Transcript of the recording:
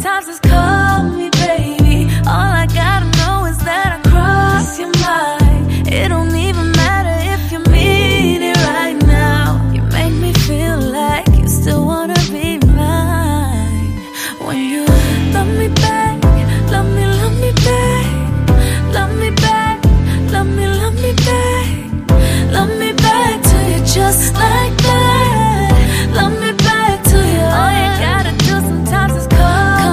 times just call me baby. All I gotta know is that I cross your mind. It don't even matter if you mean it right now. You make me feel like you still wanna be mine. When you love me back